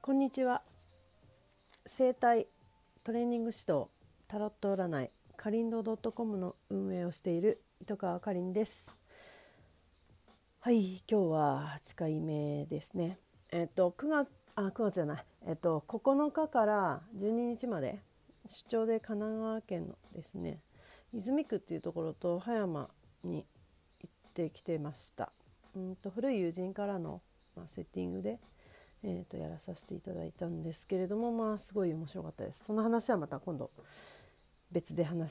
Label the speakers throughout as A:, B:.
A: こんにちは。生態トレーニング指導タロット占いかりんど .com の運営をしている糸川かりんです。はい、今日は8回目ですね。9月じゃない、9日から12日まで出張で神奈川県のですね泉区っていうところと葉山に行ってきてました。古い友人からの、セッティングでやらさせていただいたんですけれども、すごい面白かったです。その話はまた今度別で話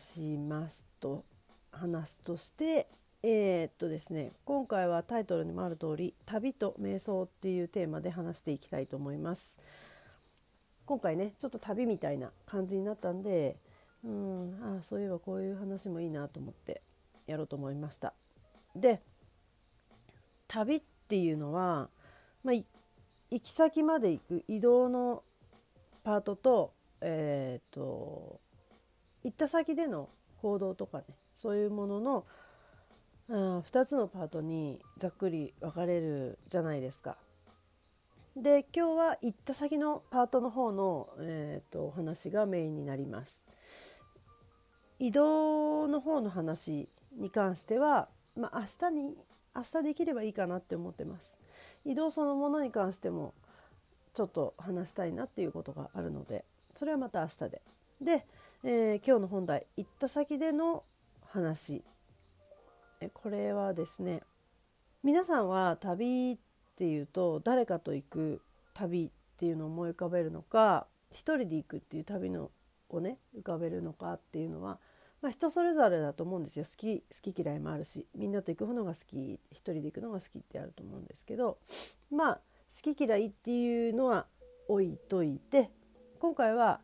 A: すとしてですね、今回はタイトルにもある通り旅と瞑想っていうテーマで話していきたいと思います。今回ねちょっと旅みたいな感じになったんで、そういえばこういう話もいいなと思ってやろうと思いました。で、旅っていうのは、行き先まで行く移動のパートと、行った先での行動とかね、そういうものの2つのパートにざっくり分かれるじゃないですか。で、今日は行った先のパートの方の、お話がメインになります。移動の方の話に関しては、明日できればいいかなって思ってます。移動そのものに関してもちょっと話したいなっていうことがあるので、それはまた明日で。で、今日の本題、行った先での話。これはですね、皆さんは旅っていうと誰かと行く旅っていうのを思い浮かべるのか、一人で行くっていう旅のをね浮かべるのかっていうのは、人それぞれだと思うんですよ。好き嫌いもあるし、みんなと行くのが好き、一人で行くのが好きってあると思うんですけど、好き嫌いっていうのは置いといて、今回は、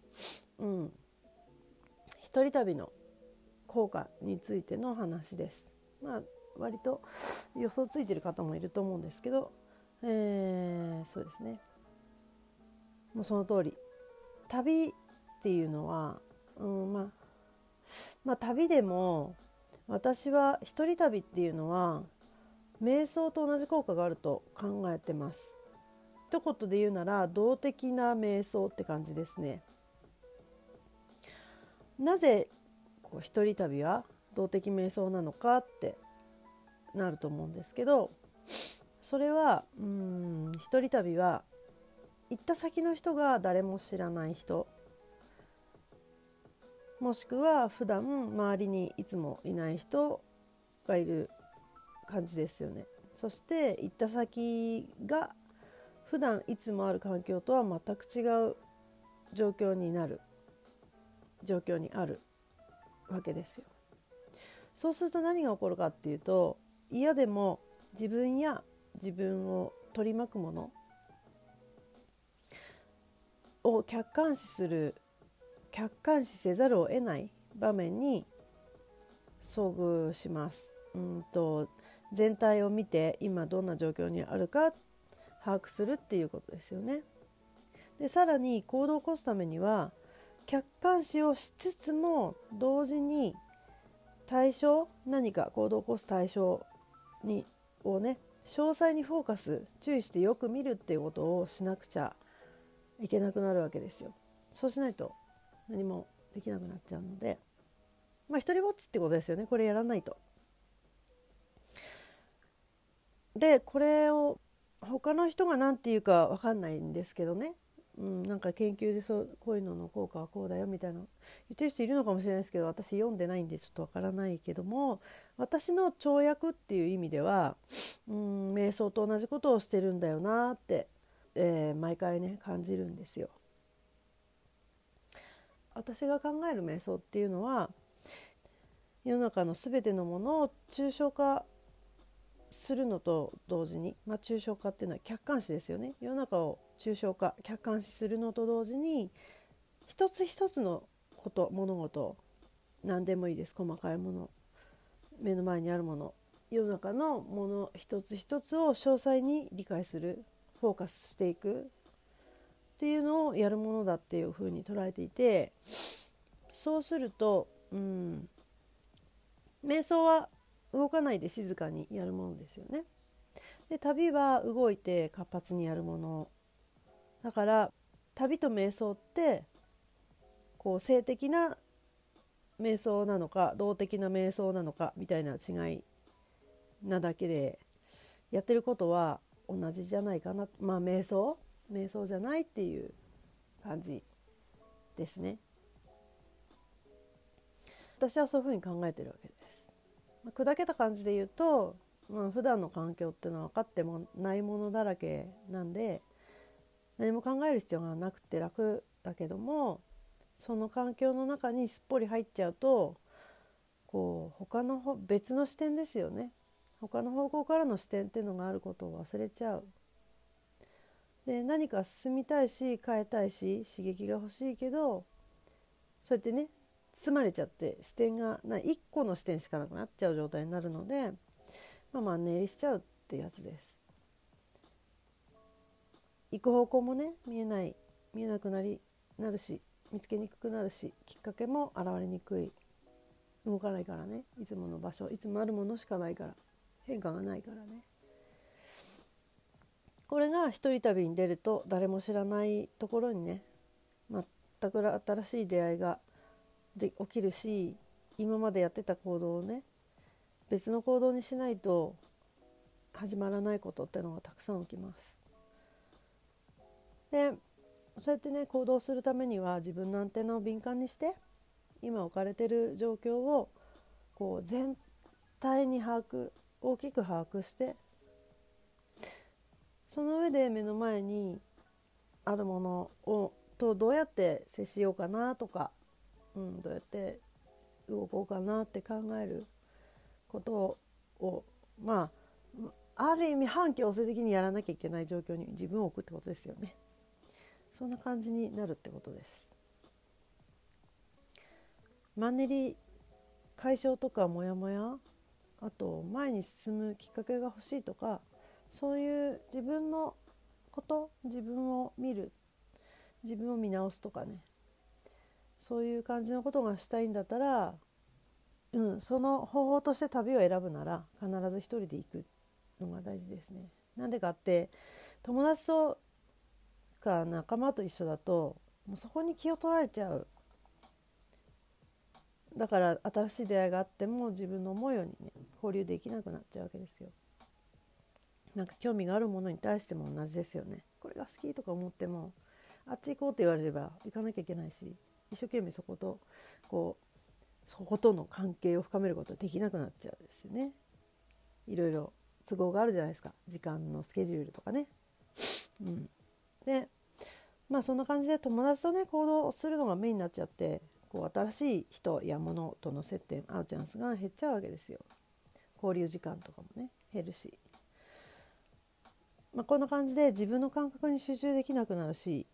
A: 一人旅の効果についての話です。割と予想ついてる方もいると思うんですけど、そうですね、もうその通り、旅っていうのは、旅でも私は一人旅っていうのは瞑想と同じ効果があると考えてます。一言で言うなら動的な瞑想って感じですね。なぜ一人旅は動的瞑想なのかってなると思うんですけど、それは一人旅は行った先の人が誰も知らない人、もしくは普段周りにいつもいない人がいる感じですよね。そして行った先が普段いつもある環境とは全く違う状況にあるわけですよ。そうすると何が起こるかっていうと、嫌でも自分や自分を取り巻くものを客観視せざるを得ない場面に遭遇します。全体を見て今どんな状況にあるか把握するっていうことですよね。で、さらに行動を起こすためには客観視をしつつも同時に何か行動を起こす対象をね詳細にフォーカス注意してよく見るっていうことをしなくちゃいけなくなるわけですよ。そうしないと何もできなくなっちゃうので、一人ぼっちってことですよね、これやらないと。で、これを他の人が何て言うか分かんないんですけどね、なんか研究でこういうのの効果はこうだよみたいな言ってる人いるのかもしれないですけど、私読んでないんでちょっと分からないけども、私の跳躍っていう意味では瞑想と同じことをしてるんだよなって、毎回ね感じるんですよ。私が考える瞑想っていうのは、世の中の全てのものを抽象化するのと同時に、抽象化っていうのは客観視ですよね。世の中を抽象化客観視するのと同時に、一つ一つの物事、何でもいいです。細かいもの、目の前にあるもの、世の中のもの一つ一つを詳細に理解する、フォーカスしていくっていうのをやるものだっていうふうに捉えていて、そうすると瞑想は動かないで静かにやるものですよね。で、旅は動いて活発にやるものだから、 旅と瞑想ってこう性的な瞑想なのか動的な瞑想なのかみたいな違いなだけで、やってることは同じじゃないかな。瞑想じゃないっていう感じですね。私はそういうふうに考えてるわけです。砕けた感じで言うと、普段の環境っていうのは分かってもないものだらけなんで、何も考える必要がなくて楽だけども、その環境の中にすっぽり入っちゃうと、こう他の別の視点ですよね。他の方向からの視点っていうのがあることを忘れちゃう。で、何か進みたいし変えたいし刺激が欲しいけど、そうやってね包まれちゃって視点が一個の視点しかなくなっちゃう状態になるので、マンネリしちゃうってやつです。行く方向もね見えなくなるし、見つけにくくなるし、きっかけも現れにくい。動かないからね、いつもの場所、いつもあるものしかないから、変化がないからね。これが一人旅に出ると、誰も知らないところにね全く新しい出会いが起きるし、今までやってた行動をね別の行動にしないと始まらないことってのがたくさん起きます。で、そうやってね行動するためには、自分のアンテナを敏感にして、今置かれている状況をこう全体に大きく把握して、その上で目の前にあるものとどうやって接しようかなとか、どうやって動こうかなって考えることを、ある意味反強制的にやらなきゃいけない状況に自分を置くってことですよね。そんな感じになるってことです。マンネリ解消とかモヤモヤ、あと前に進むきっかけが欲しいとか、そういう自分のこと、自分を見る、自分を見直すとかね、そういう感じのことがしたいんだったら、その方法として旅を選ぶなら必ず一人で行くのが大事ですね。なんでかって、友達とか仲間と一緒だともうそこに気を取られちゃう。だから新しい出会いがあっても自分の思うようにね交流できなくなっちゃうわけですよ。興味があるものに対しても同じですよね。これが好きとか思っても、あっち行こうって言われれば行かなきゃいけないし、一生懸命そことの関係を深めることはできなくなっちゃうんですよね。いろいろ都合があるじゃないですか、時間のスケジュールとかね。で、そんな感じで友達とね行動するのがメインになっちゃって、新しい人や物との接点、会うチャンスが減っちゃうわけですよ。交流時間とかもね減るし、こんな感じで自分の感覚に集中できなくなるし、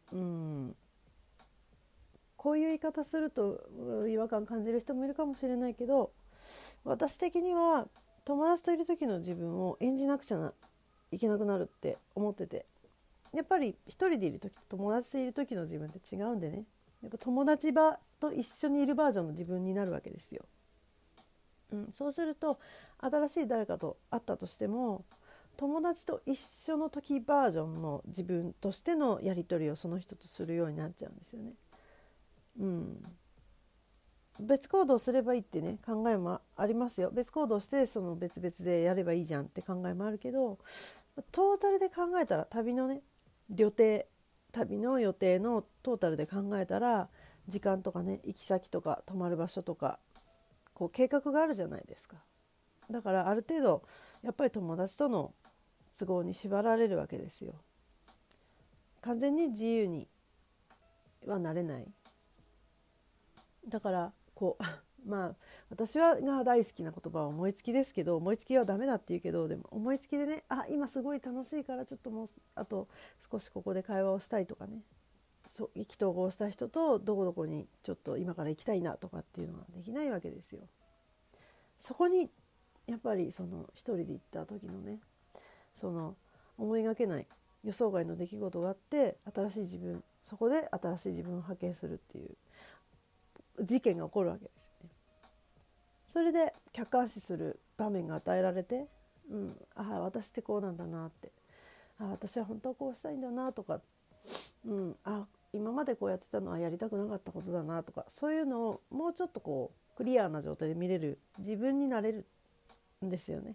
A: こういう言い方すると違和感感じる人もいるかもしれないけど、私的には友達といる時の自分を演じなくちゃいけなくなるって思ってて、やっぱり一人でいる時と友達といる時の自分って違うんでね、やっぱ友達と一緒にいるバージョンの自分になるわけですよ。そうすると新しい誰かと会ったとしても、友達と一緒の時バージョンの自分としてのやり取りをその人とするようになっちゃうんですよね。別行動すればいいってね考えもありますよ。別行動してその別々でやればいいじゃんって考えもあるけど、トータルで考えたら、旅の予定のトータルで考えたら、時間とかね、行き先とか泊まる場所とか計画があるじゃないですか。だからある程度やっぱり友達との都合に縛られるわけですよ。完全に自由にはなれない。だから私が大好きな言葉は思いつきですけど、思いつきはダメだって言うけど、でも思いつきでね、今すごい楽しいからちょっともうあと少しここで会話をしたいとかね、意気投合した人とどこどこにちょっと今から行きたいなとかっていうのができないわけですよ。そこにやっぱりその一人で行った時のね、その思いがけない予想外の出来事があって、そこで新しい自分を発見するっていう事件が起こるわけですよね。それで客観視する場面が与えられて、私ってこうなんだなって、私は本当はこうしたいんだなとか、 今までこうやってたのはやりたくなかったことだなとか、そういうのをもうちょっとこうクリアな状態で見れる自分になれるんですよね。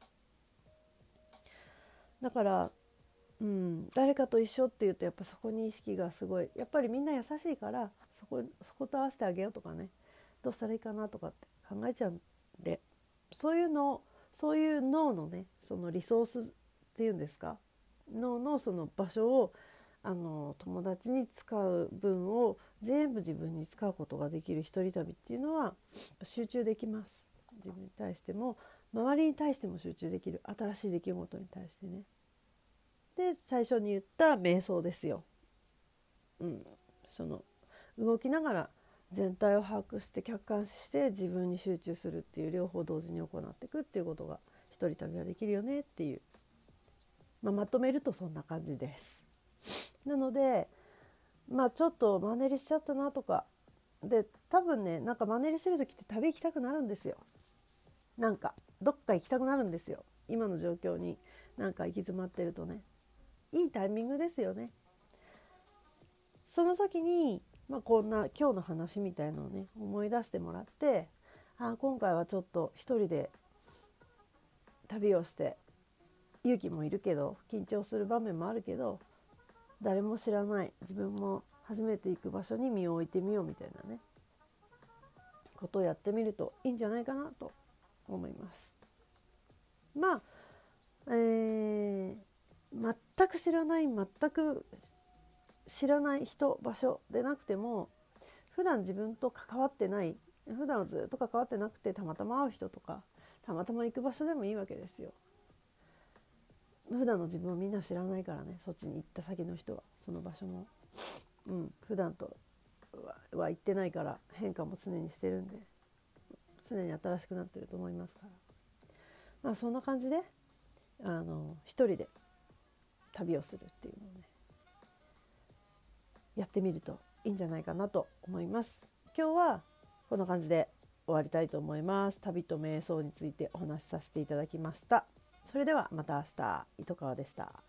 A: だから、誰かと一緒っていうとやっぱそこに意識がすごい、やっぱりみんな優しいからそこと合わせてあげようとかね、どうしたらいいかなとかって考えちゃうんで、そういう脳のね、そのリソースっていうんですか、脳のその場所を友達に使う分を全部自分に使うことができる一人旅っていうのは集中できます。自分に対しても周りに対しても集中できる、新しい出来事に対してね。で最初に言った瞑想ですよ。その動きながら全体を把握して客観視して自分に集中するっていう両方同時に行っていくっていうことが一人旅はできるよねっていう、まとめるとそんな感じです。なのでちょっとマンネリしちゃったなとかで、多分ね、なんかマンネリする時って旅行きたくなるんですよ。なんかどっか行きたくなるんですよ。今の状況になんか行き詰まってるとね、いいタイミングですよね。その時に、こんな今日の話みたいのをね思い出してもらって、今回はちょっと一人で旅をして、勇気もいるけど緊張する場面もあるけど、誰も知らない自分も初めて行く場所に身を置いてみようみたいなねことをやってみるといいんじゃないかなと思います。全く知らない人場所でなくても、普段自分と関わってない、普段はずっと関わってなくてたまたま会う人とかたまたま行く場所でもいいわけですよ。普段の自分をみんな知らないからね、そっちに行った先の人はその場所も、普段とは行ってないから変化も常にしてるんで、常に新しくなってると思いますから、そんな感じで一人で旅をするっていうのをねやってみるといいんじゃないかなと思います。今日はこんな感じで終わりたいと思います。旅と瞑想についてお話しさせていただきました。それではまた明日。糸川でした。